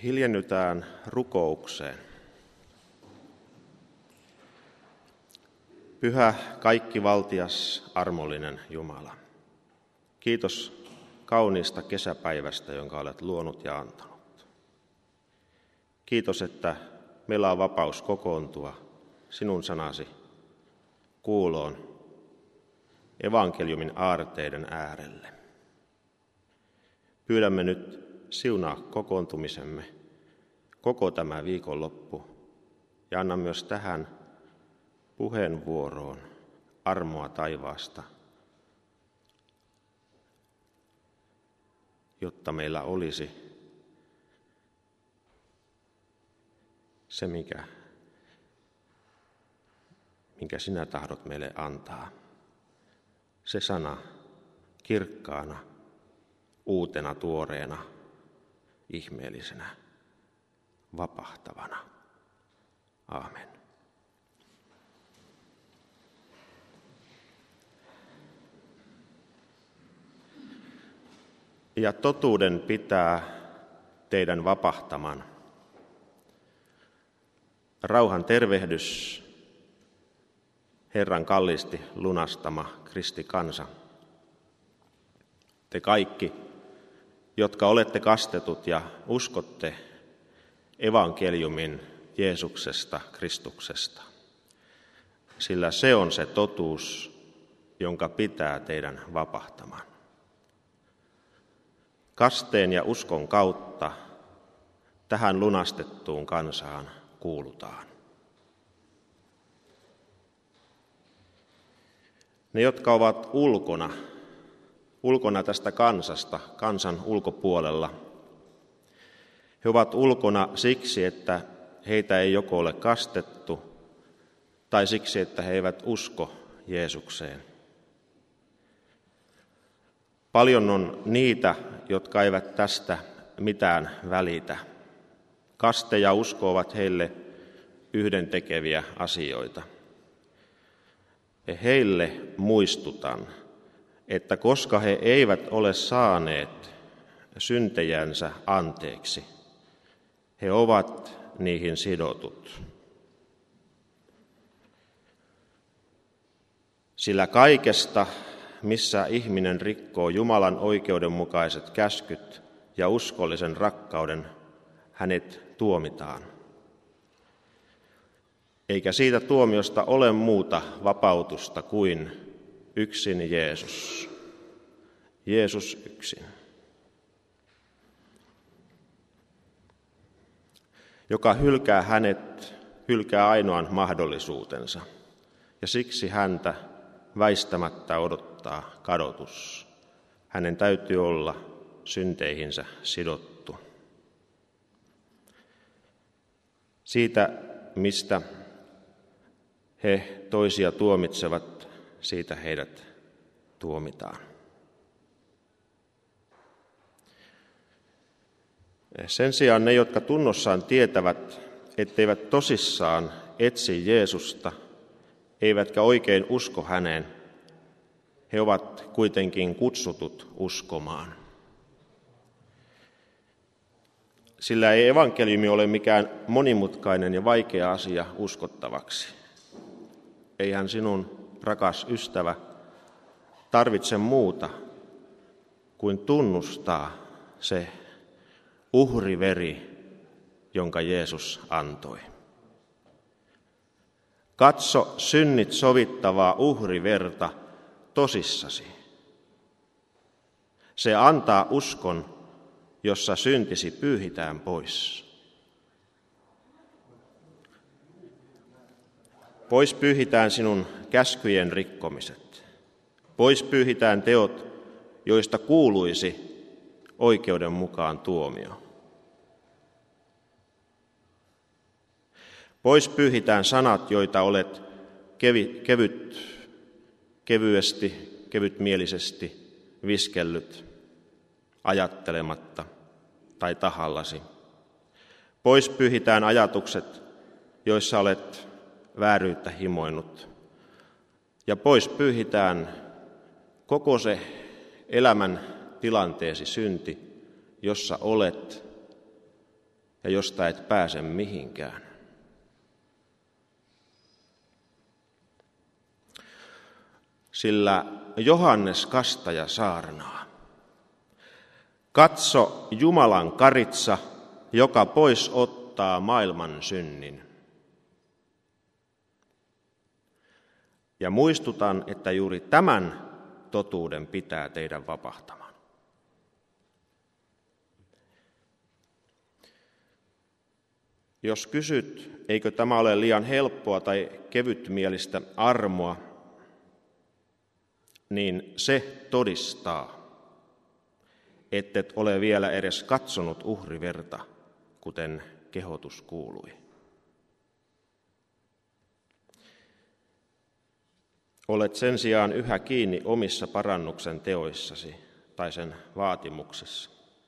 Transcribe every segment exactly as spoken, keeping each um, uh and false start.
Hiljennytään rukoukseen. Pyhä, kaikkivaltias, armollinen Jumala, kiitos kauniista kesäpäivästä, jonka olet luonut ja antanut. Kiitos, että meillä on vapaus kokoontua sinun sanasi kuuloon evankeliumin aarteiden äärelle. Pyydämme nyt siunaa kokoontumisemme koko tämä viikonloppu ja anna myös tähän puheenvuoroon armoa taivaasta, jotta meillä olisi se, mikä, minkä sinä tahdot meille antaa. Se sana kirkkaana, uutena, tuoreena, ihmeellisenä, vapahtavana. Aamen. Ja totuuden pitää teidän vapahtaman. Rauhan tervehdys, Herran kalliisti lunastama kristikansa. Te kaikki, jotka olette kastetut ja uskotte evankeliumin Jeesuksesta, Kristuksesta, sillä se on se totuus, jonka pitää teidän vapahtaman. Kasteen ja uskon kautta tähän lunastettuun kansaan kuulutaan. Ne, jotka ovat ulkona, ulkona tästä kansasta, kansan ulkopuolella, he ovat ulkona siksi, että heitä ei joko ole kastettu, tai siksi, että he eivät usko Jeesukseen. Paljon on niitä, jotka eivät tästä mitään välitä. Kaste ja usko ovat heille yhdentekeviä asioita. Ja heille muistutan, että koska he eivät ole saaneet syntejänsä anteeksi, he ovat niihin sidotut. Sillä kaikesta, missä ihminen rikkoo Jumalan oikeudenmukaiset käskyt ja uskollisen rakkauden, hänet tuomitaan. Eikä siitä tuomiosta ole muuta vapautusta kuin yksin Jeesus. Jeesus yksin. Joka hylkää hänet, hylkää ainoan mahdollisuutensa, ja siksi häntä väistämättä odottaa kadotus. Hänen täytyy olla synteihinsä sidottu. Siitä, mistä he toisia tuomitsevat, siitä heidät tuomitaan. Sen sijaan ne, jotka tunnossaan tietävät, etteivät tosissaan etsi Jeesusta, eivätkä oikein usko häneen, he ovat kuitenkin kutsutut uskomaan. Sillä ei evankeliumi ole mikään monimutkainen ja vaikea asia uskottavaksi. Eihän sinun, rakas ystävä, tarvitse muuta kuin tunnustaa se uhriveri, jonka Jeesus antoi. Katso synnit sovittavaa uhriverta tosissasi. Se antaa uskon, jossa syntisi pyyhitään pois. Pois pyyhitään sinun käskyjen rikkomiset. Pois pyyhitään teot, joista kuuluisi oikeuden mukaan tuomio. Pois pyyhitään sanat, joita olet kevi, kevyt, kevyesti, kevytmielisesti viskellyt ajattelematta tai tahallasi. Pois pyyhitään ajatukset, joissa olet vääryyttä himoinut. Ja pois pyyhitään koko se elämän tilanteesi synti, jossa olet ja josta et pääse mihinkään. Sillä Johannes Kastaja saarnaa: katso Jumalan karitsa, joka pois ottaa maailman synnin. Ja muistutan, että juuri tämän totuuden pitää teidän vapahtamaan. Jos kysyt, eikö tämä ole liian helppoa tai kevytmielistä armoa, niin se todistaa, ettet ole vielä edes katsonut uhriverta, kuten kehotus kuului. Olet sen sijaan yhä kiinni omissa parannuksen teoissasi tai sen vaatimuksessa.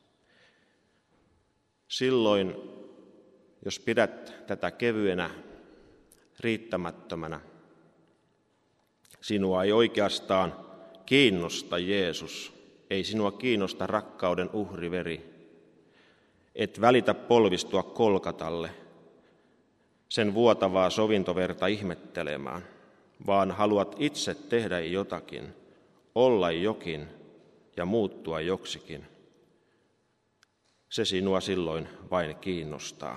Silloin, jos pidät tätä kevyenä, riittämättömänä, sinua ei oikeastaan kiinnosta Jeesus, ei sinua kiinnosta rakkauden uhriveri. Et välitä polvistua Kolkatalle, sen vuotavaa sovintoverta ihmettelemään, vaan haluat itse tehdä jotakin, olla jokin ja muuttua joksikin. Se sinua silloin vain kiinnostaa.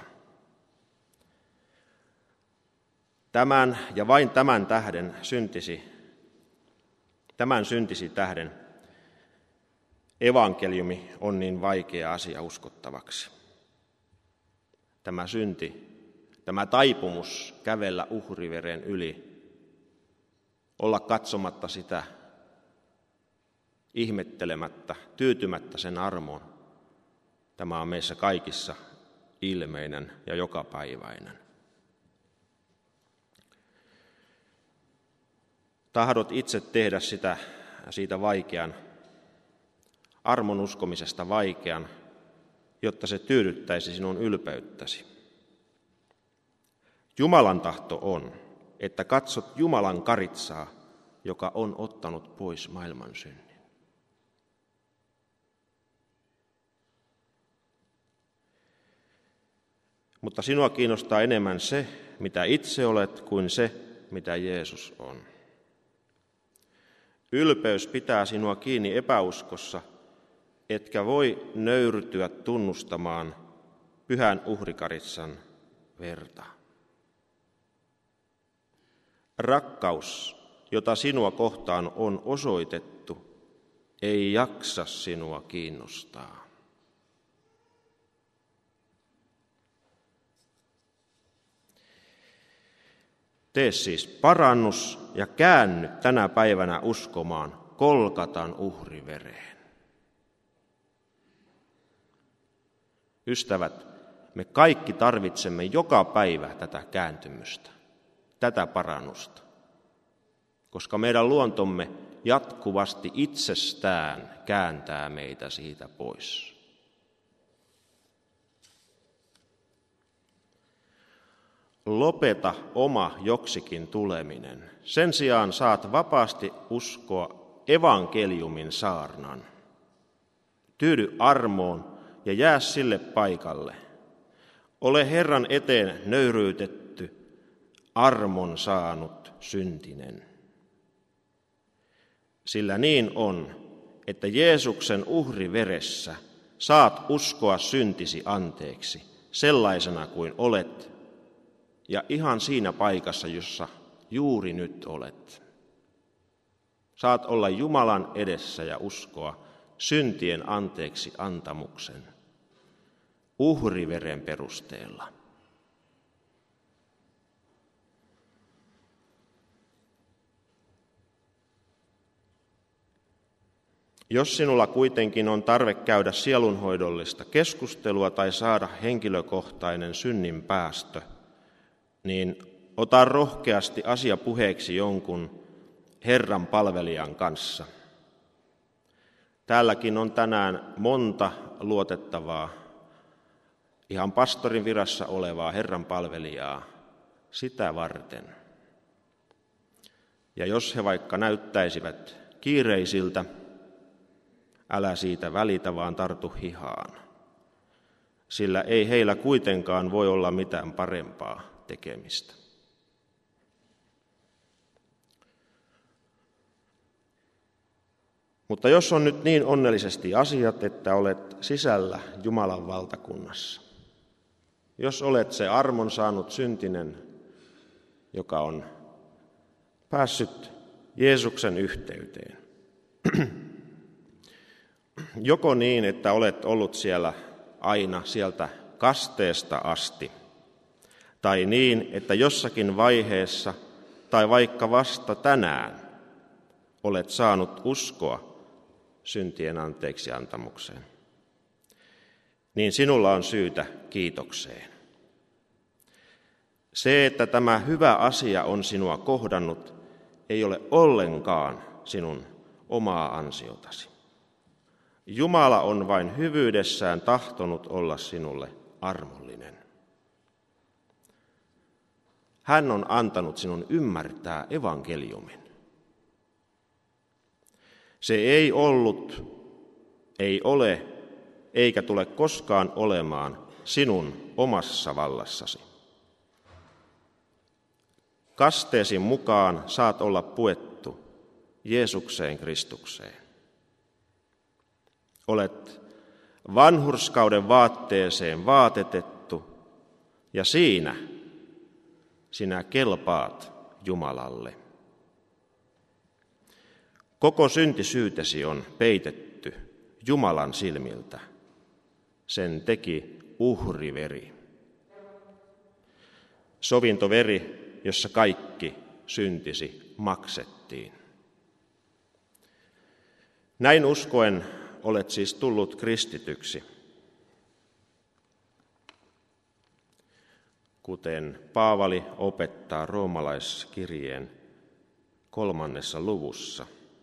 Tämän ja vain tämän tähden syntisi, tämän syntisi tähden evankeliumi on niin vaikea asia uskottavaksi. Tämä synti, tämä taipumus kävellä uhriveren yli, olla katsomatta sitä, ihmettelemättä, tyytymättä sen armoon. Tämä on meissä kaikissa ilmeinen ja jokapäiväinen. Tahdot itse tehdä sitä, siitä vaikean, armon uskomisesta vaikean, jotta se tyydyttäisi sinun ylpeyttäsi. Jumalan tahto on, että katsot Jumalan karitsaa, joka on ottanut pois maailman synnin. Mutta sinua kiinnostaa enemmän se, mitä itse olet, kuin se, mitä Jeesus on. Ylpeys pitää sinua kiinni epäuskossa, etkä voi nöyrtyä tunnustamaan pyhän uhrikaritsan verta. Rakkaus, jota sinua kohtaan on osoitettu, ei jaksa sinua kiinnostaa. Tee siis parannus ja käänny tänä päivänä uskomaan Kolkatan uhrivereen. Ystävät, me kaikki tarvitsemme joka päivä tätä kääntymystä, tätä parannusta, koska meidän luontomme jatkuvasti itsestään kääntää meitä siitä pois. Lopeta oma joksikin tuleminen. Sen sijaan saat vapaasti uskoa evankeliumin saarnan. Tyydy armoon ja jää sille paikalle. Ole Herran eteen nöyryytetty, armon saanut syntinen. Sillä niin on, että Jeesuksen uhriveressä saat uskoa syntisi anteeksi sellaisena kuin olet, ja ihan siinä paikassa, jossa juuri nyt olet. Saat olla Jumalan edessä ja uskoa syntien anteeksi antamuksen uhriveren perusteella. Jos sinulla kuitenkin on tarve käydä sielunhoidollista keskustelua tai saada henkilökohtainen synnin päästö, niin ota rohkeasti asia puheeksi jonkun Herran palvelijan kanssa. Täälläkin on tänään monta luotettavaa, ihan pastorin virassa olevaa Herran palvelijaa sitä varten. Ja jos he vaikka näyttäisivät kiireisiltä, älä siitä välitä, vaan tartu hihaan. sillä ei heillä kuitenkaan voi olla mitään parempaa tekemistä. Mutta jos on nyt niin onnellisesti asiat, että olet sisällä Jumalan valtakunnassa, jos olet se armon saanut syntinen, joka on päässyt Jeesuksen yhteyteen, joko niin, että olet ollut siellä aina sieltä kasteesta asti, tai niin, että jossakin vaiheessa tai vaikka vasta tänään olet saanut uskoa syntien anteeksiantamukseen, niin sinulla on syytä kiitokseen. Se, että tämä hyvä asia on sinua kohdannut, ei ole ollenkaan sinun omaa ansiotasi. Jumala on vain hyvyydessään tahtonut olla sinulle armollinen. Hän on antanut sinun ymmärtää evankeliumin. Se ei ollut, ei ole, eikä tule koskaan olemaan sinun omassa vallassasi. Kasteesi mukaan saat olla puettu Jeesukseen Kristukseen. Olet vanhurskauden vaatteeseen vaatetettu ja siinä sinä kelpaat Jumalalle. Koko syntisyytesi on peitetty Jumalan silmiltä. Sen teki uhriveri. Sovintoveri, jossa kaikki syntisi maksettiin. Näin uskoen olet siis tullut kristityksi, kuten Paavali opettaa roomalaiskirjeen kolmannessa luvussa.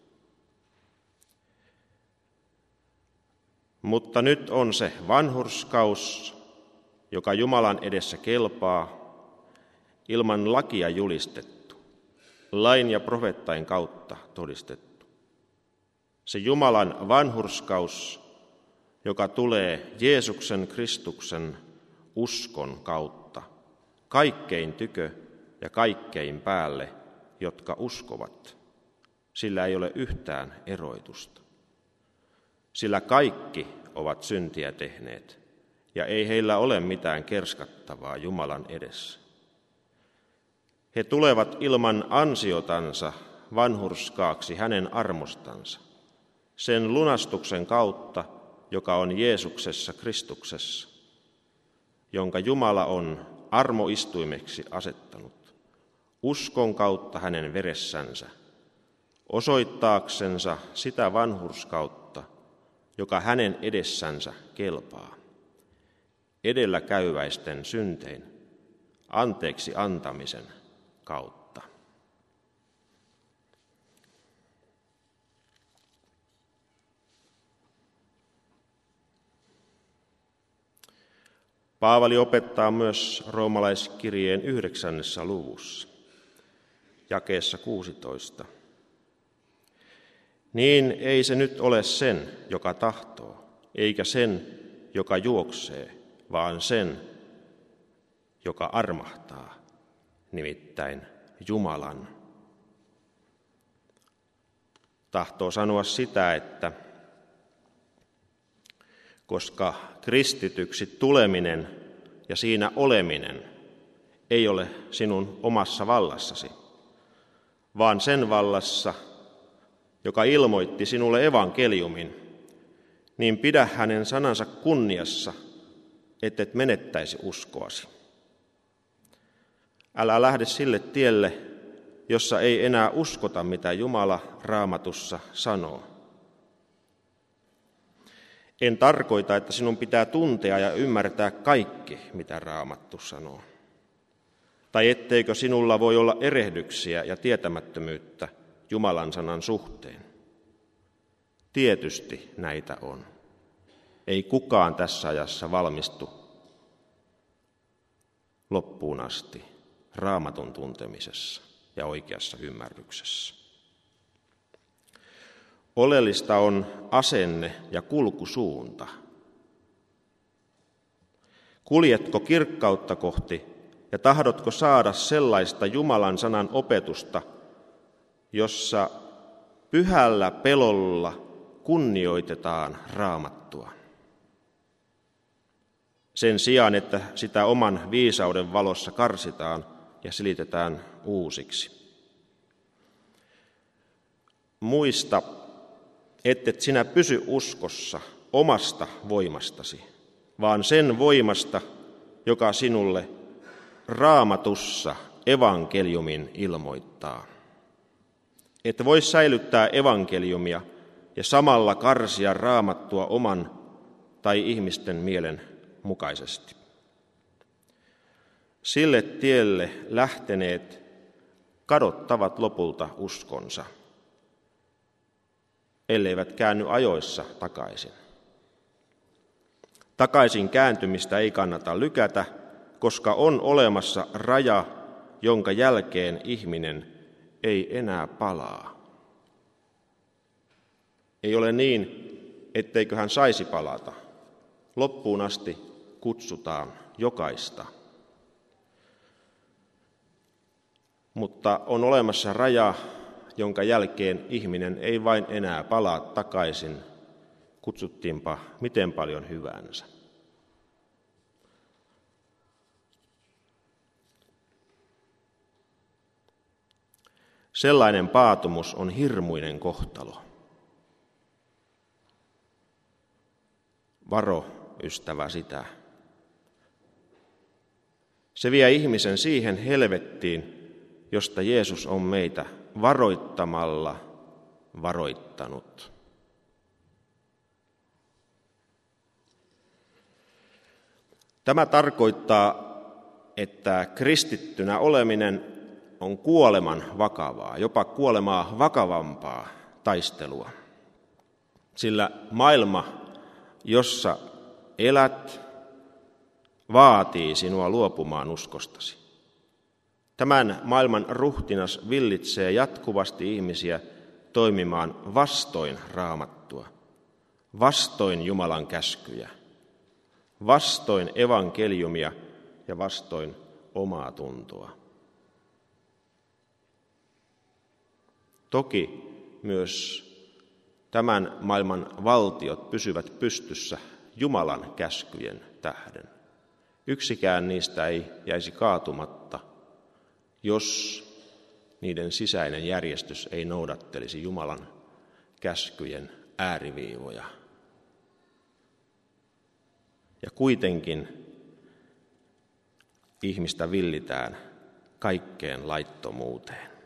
Mutta nyt on se vanhurskaus, joka Jumalan edessä kelpaa, ilman lakia julistettu, lain ja profeettain kautta todistettu. Se Jumalan vanhurskaus, joka tulee Jeesuksen Kristuksen uskon kautta, kaikkein tykö ja kaikkein päälle, jotka uskovat. Sillä ei ole yhtään eroitusta. Sillä kaikki ovat syntiä tehneet, ja ei heillä ole mitään kerskattavaa Jumalan edessä. He tulevat ilman ansiotansa vanhurskaaksi hänen armostansa, sen lunastuksen kautta, joka on Jeesuksessa Kristuksessa, jonka Jumala on armoistuimeksi asettanut, uskon kautta hänen veressänsä, osoittaaksensa sitä vanhurskautta, joka hänen edessänsä kelpaa, edellä käyväisten syntein, anteeksi antamisen kautta. Paavali opettaa myös roomalaiskirjeen yhdeksännessä luvussa, jakeessa kuusitoista. Niin ei se nyt ole sen, joka tahtoo, eikä sen, joka juoksee, vaan sen, joka armahtaa, nimittäin Jumalan. Tahtoo sanoa sitä, että koska kristityksi tuleminen ja siinä oleminen ei ole sinun omassa vallassasi, vaan sen vallassa, joka ilmoitti sinulle evankeliumin, niin pidä hänen sanansa kunniassa, ettet menettäisi uskoasi. Älä lähde sille tielle, jossa ei enää uskota, mitä Jumala Raamatussa sanoo. En tarkoita, että sinun pitää tuntea ja ymmärtää kaikki, mitä Raamattu sanoo. Tai etteikö sinulla voi olla erehdyksiä ja tietämättömyyttä Jumalan sanan suhteen. Tietysti näitä on. Ei kukaan tässä ajassa valmistu loppuun asti Raamatun tuntemisessa ja oikeassa ymmärryksessä. Oleellista on asenne ja kulkusuunta. Kuljetko kirkkautta kohti ja tahdotko saada sellaista Jumalan sanan opetusta, jossa pyhällä pelolla kunnioitetaan Raamattua? Sen sijaan, että sitä oman viisauden valossa karsitaan ja selitetään uusiksi. Muista, ettet sinä pysy uskossa omasta voimastasi, vaan sen voimasta, joka sinulle Raamatussa evankeliumin ilmoittaa. Et voi säilyttää evankeliumia ja samalla karsia Raamattua oman tai ihmisten mielen mukaisesti. Sille tielle lähteneet kadottavat lopulta uskonsa, elleivät käänny ajoissa takaisin. Takaisin kääntymistä ei kannata lykätä, koska on olemassa raja, jonka jälkeen ihminen ei enää palaa. Ei ole niin, etteikö hän saisi palata. Loppuun asti kutsutaan jokaista. Mutta on olemassa raja, jonka jälkeen ihminen ei vain enää palaa takaisin, kutsuttiinpa miten paljon hyvänsä. Sellainen paatumus on hirmuinen kohtalo. Varo, ystävä, sitä. Se vie ihmisen siihen helvettiin, josta Jeesus on meitä varoittamalla varoittanut. Tämä tarkoittaa, että kristittynä oleminen on kuoleman vakavaa, jopa kuolemaa vakavampaa taistelua. Sillä maailma, jossa elät, vaatii sinua luopumaan uskostasi. Tämän maailman ruhtinas villitsee jatkuvasti ihmisiä toimimaan vastoin Raamattua, vastoin Jumalan käskyjä, vastoin evankeliumia ja vastoin omaa tuntoa. Toki myös tämän maailman valtiot pysyvät pystyssä Jumalan käskyjen tähden. Yksikään niistä ei jäisi kaatumatta, jos niiden sisäinen järjestys ei noudattelisi Jumalan käskyjen ääriviivoja. Ja kuitenkin ihmistä villitään kaikkeen laittomuuteen.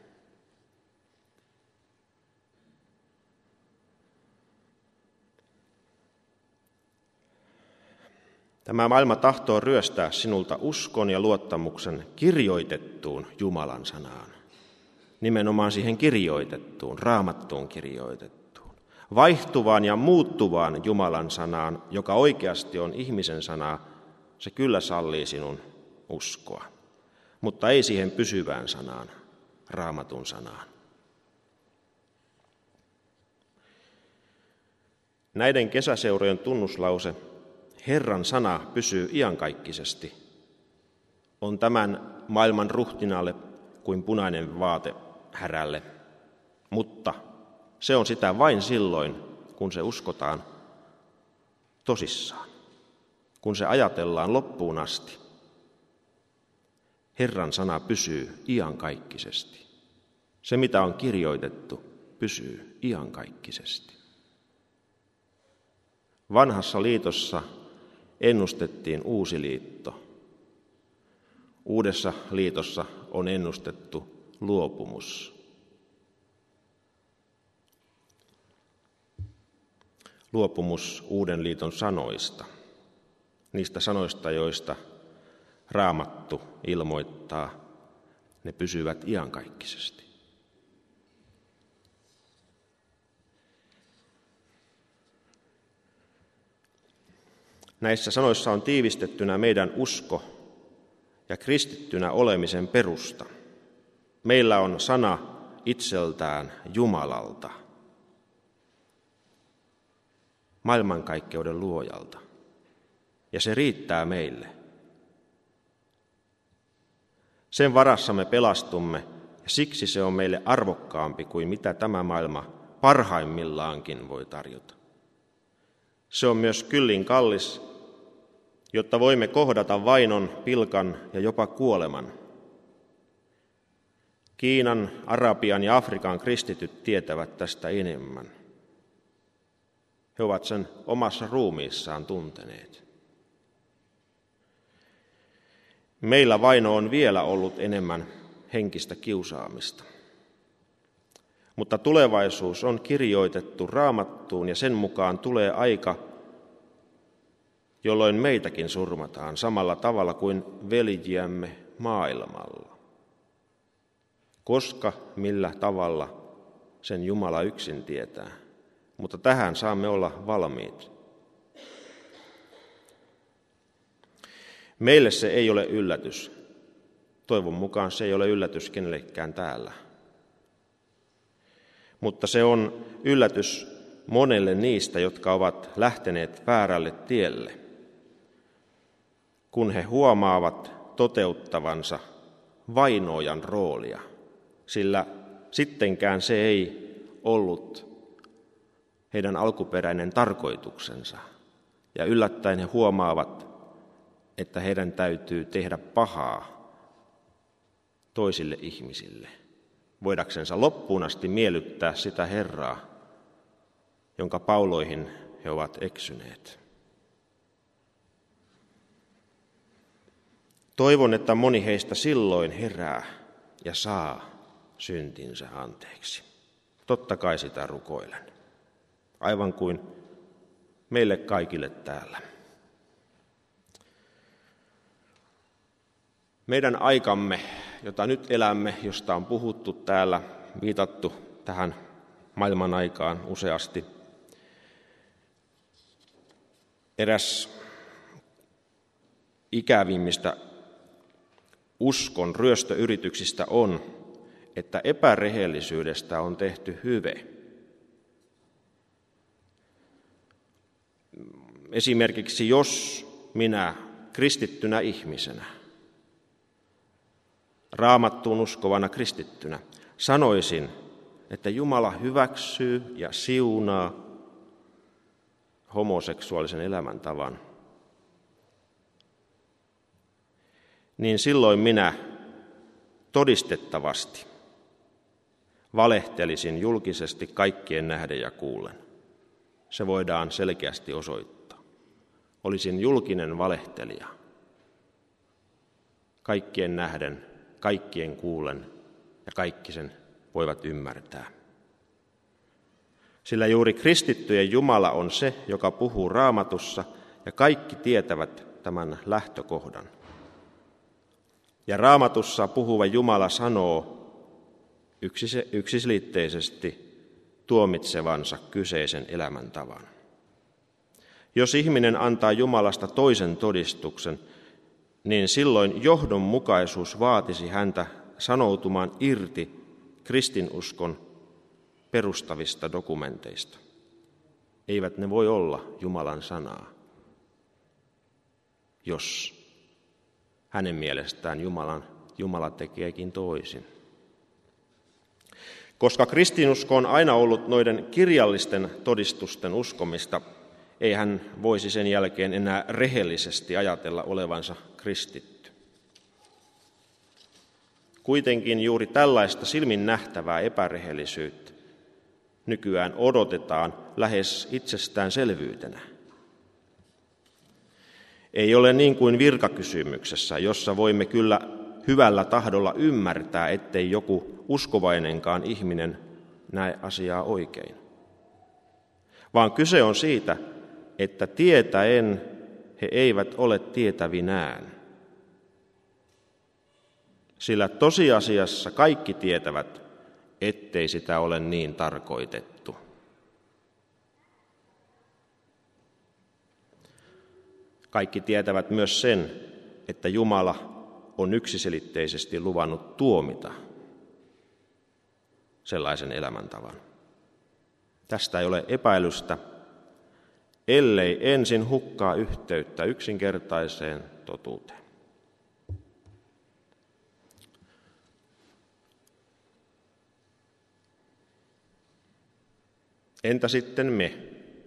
Tämä maailma tahtoo ryöstää sinulta uskon ja luottamuksen kirjoitettuun Jumalan sanaan. Nimenomaan siihen kirjoitettuun, Raamattuun kirjoitettuun. Vaihtuvaan ja muuttuvaan Jumalan sanaan, joka oikeasti on ihmisen sanaa, se kyllä sallii sinun uskoa. Mutta ei siihen pysyvään sanaan, Raamatun sanaan. Näiden kesäseurojen tunnuslause Herran sana pysyy iankaikkisesti on tämän maailman ruhtinaalle kuin punainen vaate härälle, mutta se on sitä vain silloin, kun se uskotaan tosissaan, kun se ajatellaan loppuun asti. Herran sana pysyy iankaikkisesti. Se, mitä on kirjoitettu, pysyy iankaikkisesti. Vanhassa liitossa ennustettiin uusi liitto. Uudessa liitossa on ennustettu luopumus. Luopumus uuden liiton sanoista, niistä sanoista, joista Raamattu ilmoittaa, ne pysyvät iankaikkisesti. Näissä sanoissa on tiivistettynä meidän usko ja kristittynä olemisen perusta. Meillä on sana itseltään Jumalalta, maailmankaikkeuden luojalta, ja se riittää meille. Sen varassa me pelastumme, ja siksi se on meille arvokkaampi kuin mitä tämä maailma parhaimmillaankin voi tarjota. Se on myös kyllin kallis, jotta voimme kohdata vainon, pilkan ja jopa kuoleman. Kiinan, Arabian ja Afrikan kristityt tietävät tästä enemmän. He ovat sen omassa ruumiissaan tunteneet. Meillä vaino on vielä ollut enemmän henkistä kiusaamista. Mutta tulevaisuus on kirjoitettu Raamattuun ja sen mukaan tulee aika, jolloin meitäkin surmataan samalla tavalla kuin veljiämme maailmalla. Koska, millä tavalla, sen Jumala yksin tietää. Mutta tähän saamme olla valmiit. Meille se ei ole yllätys. Toivon mukaan se ei ole yllätys kenellekään täällä. Mutta se on yllätys monelle niistä, jotka ovat lähteneet väärälle tielle, kun he huomaavat toteuttavansa vainoajan roolia, sillä sittenkään se ei ollut heidän alkuperäinen tarkoituksensa. Ja yllättäen he huomaavat, että heidän täytyy tehdä pahaa toisille ihmisille, voidaksensa loppuun asti miellyttää sitä Herraa, jonka pauloihin he ovat eksyneet. Toivon, että moni heistä silloin herää ja saa syntinsä anteeksi. Totta kai sitä rukoilen, aivan kuin meille kaikille täällä. Meidän aikamme, jota nyt elämme, josta on puhuttu täällä, viitattu tähän maailman aikaan useasti. Eräs ikävimmistä uskon ryöstöyrityksistä on, että epärehellisyydestä on tehty hyve. Esimerkiksi jos minä kristittynä ihmisenä, Raamattuun uskovana kristittynä, sanoisin, että Jumala hyväksyy ja siunaa homoseksuaalisen elämäntavan, niin silloin minä todistettavasti valehtelisin julkisesti kaikkien nähden ja kuullen. Se voidaan selkeästi osoittaa. Olisin julkinen valehtelija. Kaikkien nähden, kaikkien kuullen ja kaikki sen voivat ymmärtää. Sillä juuri kristittyjen Jumala on se, joka puhuu Raamatussa, ja kaikki tietävät tämän lähtökohdan. Ja Raamatussa puhuva Jumala sanoo yksiselitteisesti tuomitsevansa kyseisen elämäntavan. Jos ihminen antaa Jumalasta toisen todistuksen, niin silloin johdonmukaisuus vaatisi häntä sanoutumaan irti kristinuskon perustavista dokumenteista. Eivät ne voi olla Jumalan sanaa, jos hänen mielestään Jumalan, Jumala tekeekin toisin. Koska kristinusko on aina ollut noiden kirjallisten todistusten uskomista, ei hän voisi sen jälkeen enää rehellisesti ajatella olevansa kristitty. Kuitenkin juuri tällaista silmin nähtävää epärehellisyyttä nykyään odotetaan lähes itsestäänselvyytenä. Ei ole niin kuin virkakysymyksessä, jossa voimme kyllä hyvällä tahdolla ymmärtää, ettei joku uskovainenkaan ihminen näe asiaa oikein. Vaan kyse on siitä, että tietäen he eivät ole tietävinään. Sillä tosiasiassa kaikki tietävät, ettei sitä ole niin tarkoitettu. Kaikki tietävät myös sen, että Jumala on yksiselitteisesti luvannut tuomita sellaisen elämäntavan. Tästä ei ole epäilystä, ellei ensin hukkaa yhteyttä yksinkertaiseen totuuteen. Entä sitten me?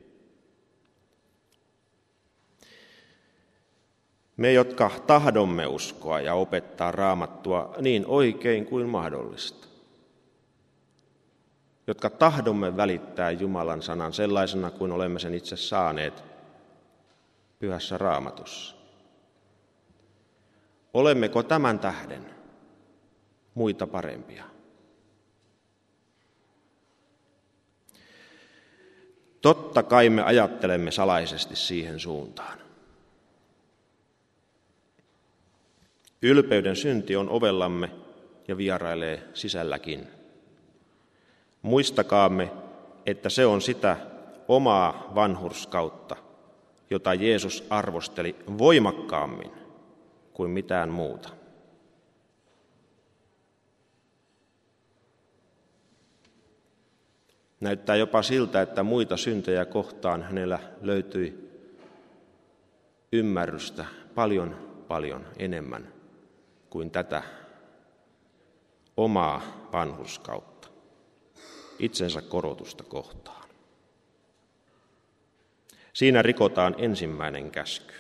Me, jotka tahdomme uskoa ja opettaa Raamattua niin oikein kuin mahdollista. Jotka tahdomme välittää Jumalan sanan sellaisena kuin olemme sen itse saaneet Pyhässä Raamatussa. Olemmeko tämän tähden muita parempia? Totta kai me ajattelemme salaisesti siihen suuntaan. Ylpeyden synti on ovellamme ja vierailee sisälläkin. Muistakaamme, että se on sitä omaa vanhurskautta, jota Jeesus arvosteli voimakkaammin kuin mitään muuta. Näyttää jopa siltä, että muita syntejä kohtaan hänellä löytyi ymmärrystä paljon, paljon enemmän kuin tätä omaa vanhurskautta, itsensä korotusta kohtaan. Siinä rikotaan ensimmäinen käsky.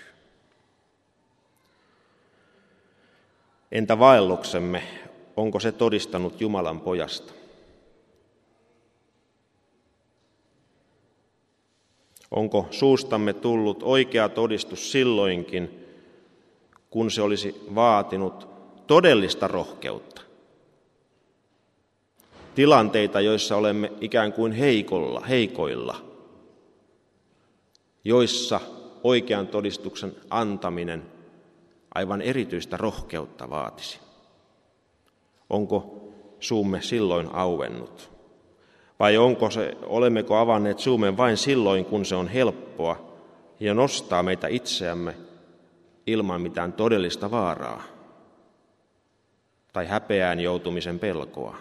Entä vaelluksemme, onko se todistanut Jumalan pojasta? Onko suustamme tullut oikea todistus silloinkin, kun se olisi vaatinut todellista rohkeutta? Tilanteita, joissa olemme ikään kuin heikolla, heikoilla, joissa oikean todistuksen antaminen aivan erityistä rohkeutta vaatisi. Onko suumme silloin auennut? Vai onko se, olemmeko avanneet suumme vain silloin, kun se on helppoa ja nostaa meitä itseämme ilman mitään todellista vaaraa tai häpeään joutumisen pelkoa?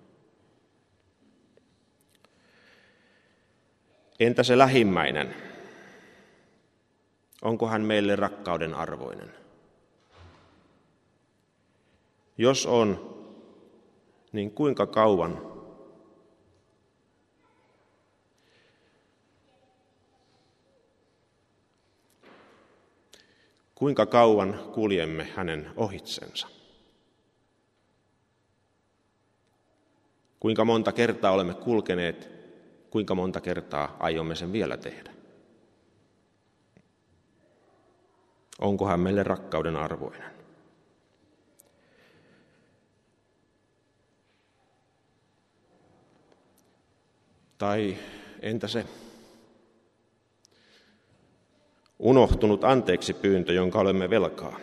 Entä se lähimmäinen? Onko hän meille rakkauden arvoinen? Jos on, niin kuinka kauan kuinka kauan kuljemme hänen ohitsensa? Kuinka monta kertaa olemme kulkeneet, kuinka monta kertaa aiomme sen vielä tehdä? Onko hän meille rakkauden arvoinen? Tai entä se unohtunut anteeksi pyyntö, jonka olemme velkaa?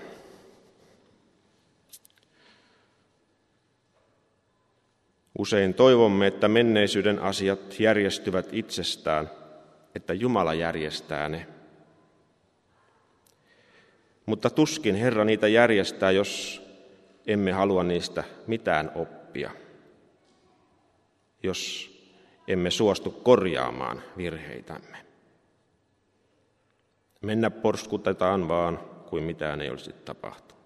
Usein toivomme, että menneisyyden asiat järjestyvät itsestään, että Jumala järjestää ne. Mutta tuskin Herra niitä järjestää, jos emme halua niistä mitään oppia, jos emme suostu korjaamaan virheitämme. Mennä porskutetaan vaan, kuin mitään ei olisi tapahtunut.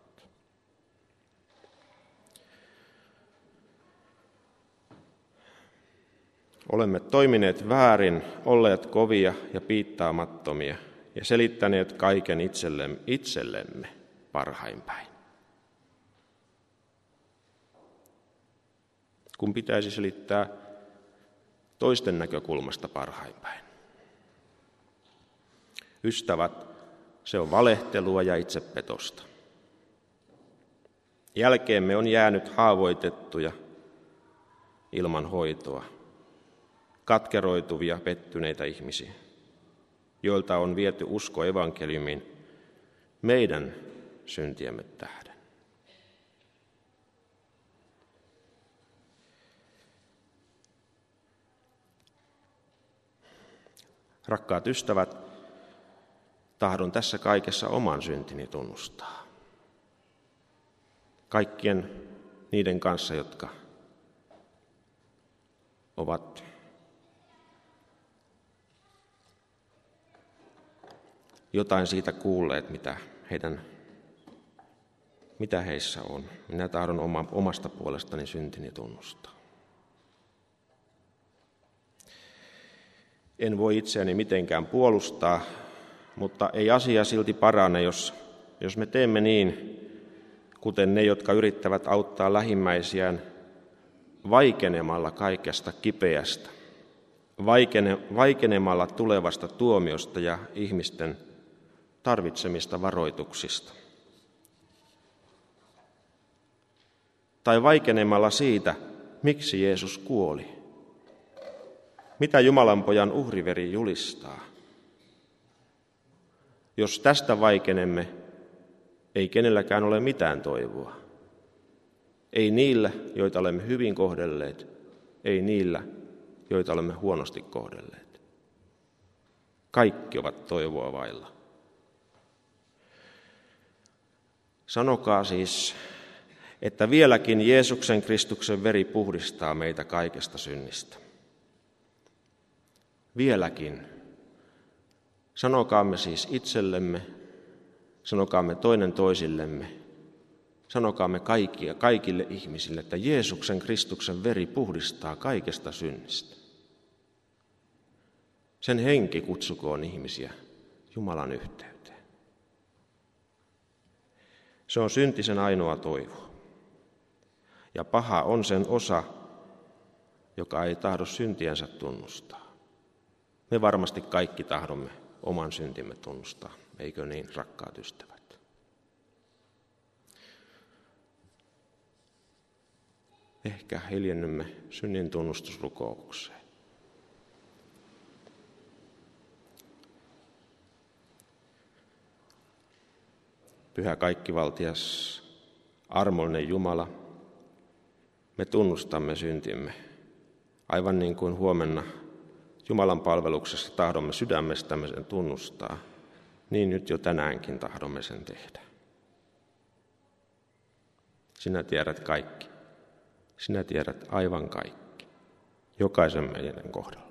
Olemme toimineet väärin, olleet kovia ja piittaamattomia ja selittäneet kaiken itsellemme, itsellemme parhain päin. Kun pitäisi selittää toisten näkökulmasta parhain päin. Ystävät, se on valehtelua ja itsepetosta. Jälkeemme on jäänyt haavoitettuja ilman hoitoa, katkeroituvia, pettyneitä ihmisiä, joilta on viety usko evankeliumiin meidän syntiemme tähden. Rakkaat ystävät, tahdon tässä kaikessa oman syntini tunnustaa. Kaikkien niiden kanssa, jotka ovat jotain siitä kuulleet, mitä, heidän, mitä heissä on. Minä tahdon oma, omasta puolestani syntini tunnustaa. En voi itseäni mitenkään puolustaa, mutta ei asia silti parane, jos, jos me teemme niin, kuten ne, jotka yrittävät auttaa lähimmäisiään vaikenemalla kaikesta kipeästä, vaikene, vaikenemalla tulevasta tuomiosta ja ihmisten tarvitsemista varoituksista. Tai vaikenemalla siitä, miksi Jeesus kuoli. Mitä Jumalan pojan uhriveri julistaa? Jos tästä vaikenemme, ei kenelläkään ole mitään toivoa. Ei niillä, joita olemme hyvin kohdelleet, ei niillä, joita olemme huonosti kohdelleet. Kaikki ovat toivoa vailla. Sanokaa siis, että vieläkin Jeesuksen Kristuksen veri puhdistaa meitä kaikesta synnistä. Vieläkin. Sanokaamme siis itsellemme, sanokaamme toinen toisillemme, sanokaamme kaikkia, kaikille ihmisille, että Jeesuksen Kristuksen veri puhdistaa kaikesta synnistä. Sen henki kutsukoon ihmisiä Jumalan yhteyteen. Se on syntisen ainoa toivo. Ja paha on sen osa, joka ei tahdo syntiänsä tunnustaa. Me varmasti kaikki tahdomme oman syntimme tunnustaa, eikö niin, rakkaat ystävät? Ehkä hiljennymme synnin tunnustusrukoukseen. Pyhä kaikkivaltias, armollinen Jumala, me tunnustamme syntimme, aivan niin kuin huomenna Jumalan palveluksessa tahdomme sydämestämme sen tunnustaa, niin nyt jo tänäänkin tahdomme sen tehdä. Sinä tiedät kaikki. Sinä tiedät aivan kaikki. Jokaisen meidän kohdalla.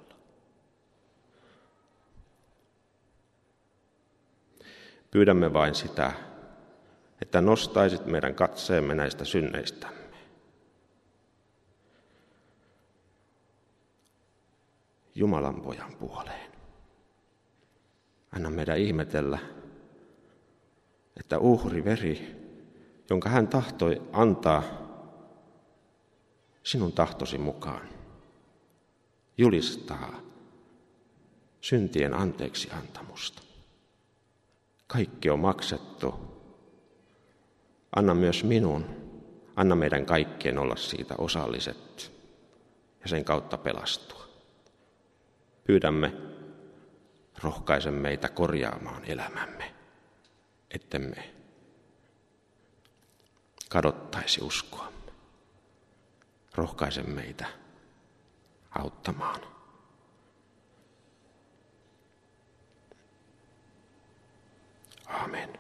Pyydämme vain sitä, että nostaisit meidän katseemme näistä synneistämme. Jumalan pojan puoleen. Anna meidän ihmetellä, että uhri veri, jonka hän tahtoi antaa sinun tahtosi mukaan, julistaa syntien anteeksi antamusta. Kaikki on maksettu. Anna myös minun, anna meidän kaikkien olla siitä osalliset ja sen kautta pelastua. Pyydämme, rohkaise meitä korjaamaan elämämme, ettemme kadottaisi uskoamme. Rohkaise meitä auttamaan. Aamen.